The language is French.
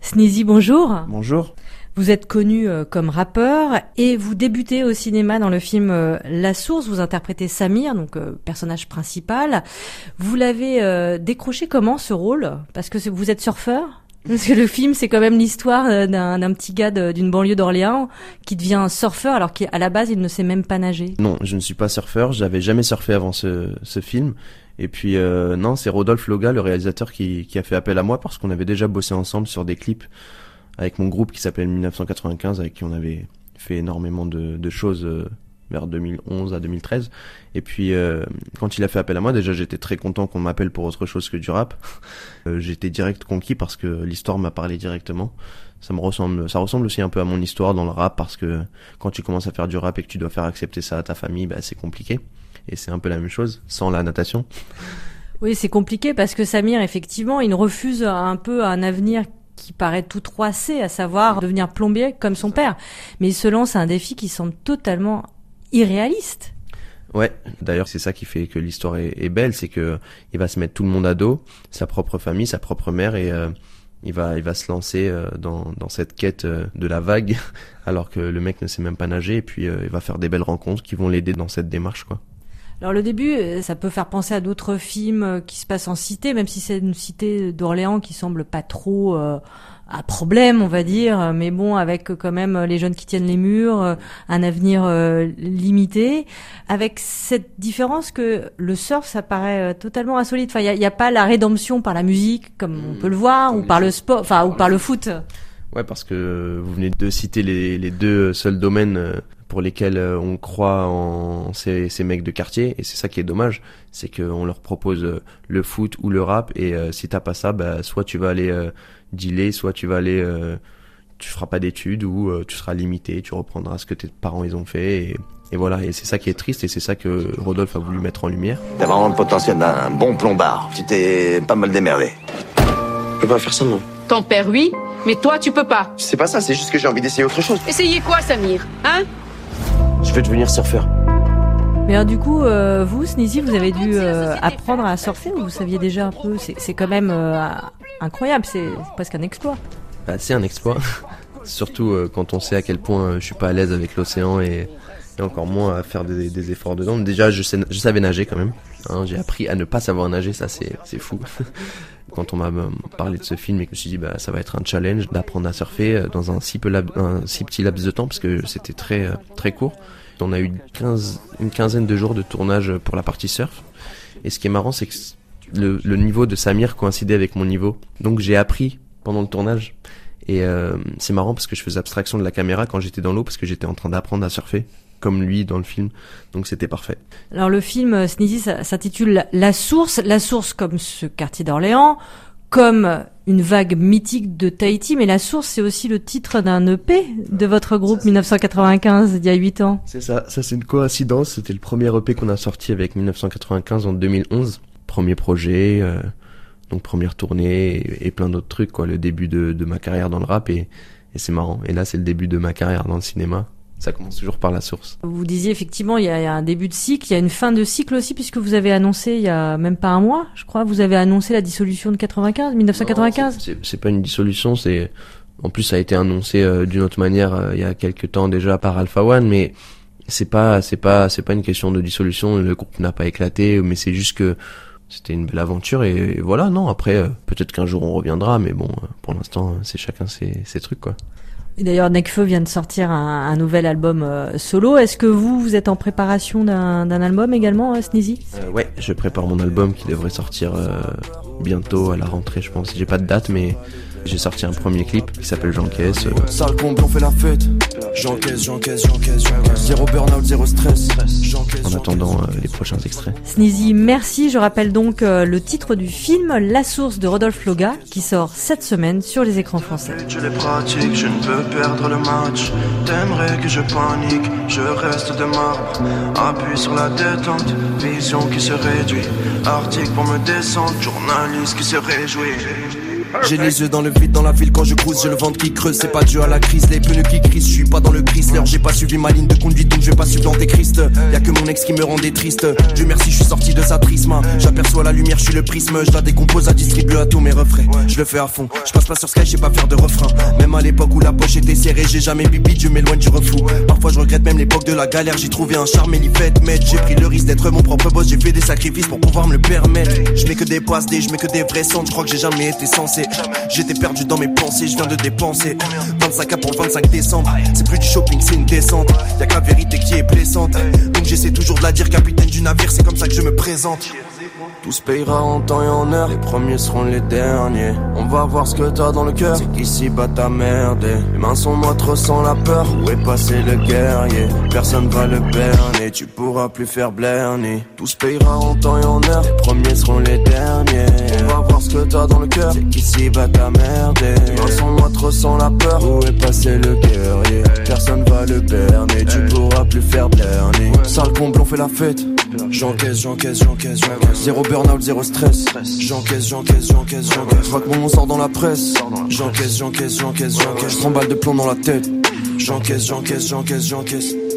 Sneezy, bonjour. Bonjour. Vous êtes connu comme rappeur et vous débutez au cinéma dans le film La Source. Vous interprétez Samir, donc personnage principal. Vous l'avez décroché comment ce rôle ? Parce que vous êtes surfeur ? Parce que le film, c'est quand même l'histoire d'un petit gars d'une banlieue d'Orléans qui devient surfeur alors qu'à la base, il ne sait même pas nager. Non, je ne suis pas surfeur. J'avais jamais surfé avant ce film. Et puis non, c'est Rodolphe Loga, le réalisateur, qui a fait appel à moi parce qu'on avait déjà bossé ensemble sur des clips avec mon groupe qui s'appelle 1995, avec qui on avait fait énormément de choses vers 2011 à 2013. Et puis quand il a fait appel à moi, déjà j'étais très content qu'on m'appelle pour autre chose que du rap. J'étais direct conquis parce que l'histoire m'a parlé directement. Ça ressemble aussi un peu à mon histoire dans le rap, parce que quand tu commences à faire du rap et que tu dois faire accepter ça à ta famille, bah c'est compliqué. Et c'est un peu la même chose sans la natation. Oui, c'est compliqué parce que Samir, effectivement, il refuse un peu un avenir qui paraît tout troissé, à savoir devenir plombier comme son père. Mais il se lance à un défi qui semble totalement irréaliste. Ouais, d'ailleurs c'est ça qui fait que l'histoire est belle, c'est que il va se mettre tout le monde à dos, sa propre famille, sa propre mère, et il va se lancer dans cette quête de la vague alors que le mec ne sait même pas nager, et puis il va faire des belles rencontres qui vont l'aider dans cette démarche, quoi. Alors le début, ça peut faire penser à d'autres films qui se passent en cité, même si c'est une cité d'Orléans qui semble pas trop à problème, on va dire, mais bon, avec quand même les jeunes qui tiennent les murs, un avenir limité, avec cette différence que le surf, ça paraît totalement insolite. Enfin, il y a pas la rédemption par la musique, comme on peut le voir, ou par le sport, enfin, ou par le foot. Ouais, parce que vous venez de citer les deux seuls domaines pour lesquels on croit en ces mecs de quartier, et c'est ça qui est dommage, c'est qu'on leur propose le foot ou le rap, et si t'as pas ça, bah soit tu vas aller dealer, soit tu vas aller tu feras pas d'études, ou tu seras limité, tu reprendras ce que tes parents ils ont fait, et voilà, et c'est ça qui est triste, et c'est ça que Rodolphe a voulu mettre en lumière. T'as vraiment le potentiel d'un bon plombard. Tu t'es pas mal démerdé. Je peux pas faire ça, non. Ton père, oui, mais toi, tu peux pas. C'est pas ça, c'est juste que j'ai envie d'essayer autre chose. Essayez quoi, Samir, hein? Je vais devenir surfeur. Mais alors du coup, vous, Sneezy, vous avez dû apprendre à surfer, ou vous saviez déjà un peu? C'est quand même incroyable, c'est presque un exploit. Bah, c'est un exploit, surtout quand on sait à quel point je suis pas à l'aise avec l'océan, et encore moins à faire des efforts dedans. Déjà, je savais nager quand même. Hein, j'ai appris à ne pas savoir nager, ça c'est fou. Quand on m'a parlé de ce film, et que je me suis dit bah ça va être un challenge d'apprendre à surfer dans un si petit laps de temps, parce que c'était très court. On a eu une quinzaine de jours de tournage pour la partie surf. Et ce qui est marrant, c'est que le niveau de Samir coïncidait avec mon niveau. Donc j'ai appris pendant le tournage. Et c'est marrant parce que je faisais abstraction de la caméra quand j'étais dans l'eau, parce que j'étais en train d'apprendre à surfer comme lui dans le film, donc c'était parfait. Alors le film Sneezy s'intitule La Source comme ce quartier d'Orléans, comme une vague mythique de Tahiti, mais La Source, c'est aussi le titre d'un EP de votre groupe 1995, il y a 8 ans. C'est ça c'est une coïncidence, c'était le premier EP qu'on a sorti avec 1995 en 2011, premier projet, donc première tournée et plein d'autres trucs, quoi, le début de ma carrière dans le rap, et c'est marrant, et là c'est le début de ma carrière dans le cinéma. Ça commence toujours par La Source. Vous disiez effectivement, il y a un début de cycle, il y a une fin de cycle aussi, puisque vous avez annoncé, il y a même pas un mois, je crois, vous avez annoncé la dissolution de 1995. Non, c'est pas une dissolution, en plus ça a été annoncé d'une autre manière il y a quelques temps déjà par Alpha One, mais c'est pas une question de dissolution, le groupe n'a pas éclaté, mais c'est juste que c'était une belle aventure, et voilà, non, après peut-être qu'un jour on reviendra, mais bon, pour l'instant c'est chacun ses trucs, quoi. Et d'ailleurs, Nekfeu vient de sortir un nouvel album solo. Est-ce que vous êtes en préparation d'un album également, Sneezy ? Ouais, je prépare mon album qui devrait sortir bientôt à la rentrée, je pense. J'ai pas de date, mais j'ai sorti un premier clip qui s'appelle J'encaisse. Sale comble, on fait la fête. J'encaisse. Zéro burn-out, zéro stress. En attendant les prochains extraits. Sneezy, merci. Je rappelle donc le titre du film La Source de Rodolphe Loga, qui sort cette semaine sur les écrans français. Je les pratique, je ne peux perdre le match. T'aimerais que je panique, je reste de marbre. Appuie sur la détente, vision qui se réduit. Article pour me descendre, journaliste qui se réjouit. J'ai les yeux dans le vide, dans la ville quand je cruise, j'ai le ventre qui creuse, c'est pas dû à la crise, les pneus qui crissent, je suis pas dans le Chrysler, j'ai pas suivi ma ligne de conduite donc je vais pas suivre l'antéchrist. Y'a que mon ex qui me rendait triste, Dieu merci je suis sorti de sa prisme, j'aperçois la lumière, je suis le prisme, je la décompose à distribuer à tous mes refrains, je le fais à fond, je passe pas sur Sky, je sais pas faire de refrain, même à l'époque où la poche était serrée, j'ai jamais bibi, Dieu m'éloigne du refou, parfois je regrette même l'époque de la galère, j'ai trouvé un charme et l'y fait mettre, j'ai pris le risque d'être mon propre boss, j'ai fait des sacrifices pour pouvoir me le permettre, je mets que des passes, je mets que des vrais centres, je crois que j'ai jamais été censé, j'étais perdu dans mes pensées, je viens de dépenser 25K pour le 25 décembre, c'est plus du shopping, c'est une descente, y'a que la vérité qui est blessante, donc j'essaie toujours de la dire, capitaine du navire, c'est comme ça que je me présente. Tout se payera en temps et en heure, les premiers seront les derniers. On va voir ce que t'as dans le cœur, c'est qu'ici bah t'as merdé. Les mains sont moites, sans la peur, où est passé le guerrier? Personne va le berner, tu pourras plus faire blerner. Tout se payera en temps et en heure, les premiers seront les derniers. On va voir ce que t'as dans le cœur, c'est qu'ici bah t'as merdé. Les mains sont moites, sans la peur, où est passé le guerrier? Personne va le berner, tu pourras plus faire blerner. Sale comble, on fait la fête. J'encaisse. Zéro burn-out, zéro stress. J'encaisse. Rock mon nom sort dans la presse. J'encaisse. 30 balles de plomb dans la tête. J'encaisse.